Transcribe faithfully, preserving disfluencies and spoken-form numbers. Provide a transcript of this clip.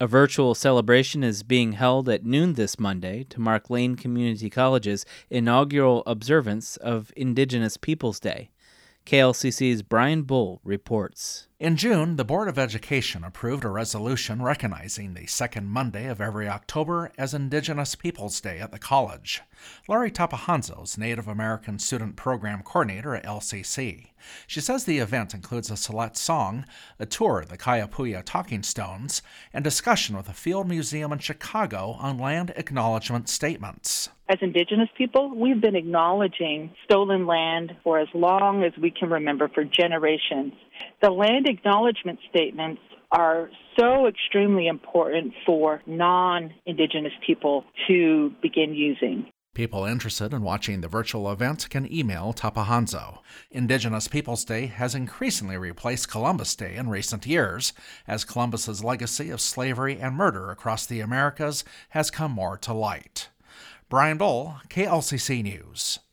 A virtual celebration is being held at noon this Monday to mark Lane Community College's inaugural observance of Indigenous Peoples Day. K L C C's Brian Bull reports. In June, the Board of Education approved a resolution recognizing the second Monday of every October as Indigenous Peoples Day at the college. Laurie Tapahanzo's Native American Student Program Coordinator at L C C. She says the event includes a select song, a tour of the Kaiapui Talking Stones, and discussion with the Field Museum in Chicago on land acknowledgement statements. As Indigenous people, we've been acknowledging stolen land for as long as we can remember, for generations. The land acknowledgement statements are so extremely important for non-Indigenous people to begin using. People interested in watching the virtual event can email Tapahanzo. Indigenous Peoples Day has increasingly replaced Columbus Day in recent years, as Columbus's legacy of slavery and murder across the Americas has come more to light. Brian Bull, K L C C News.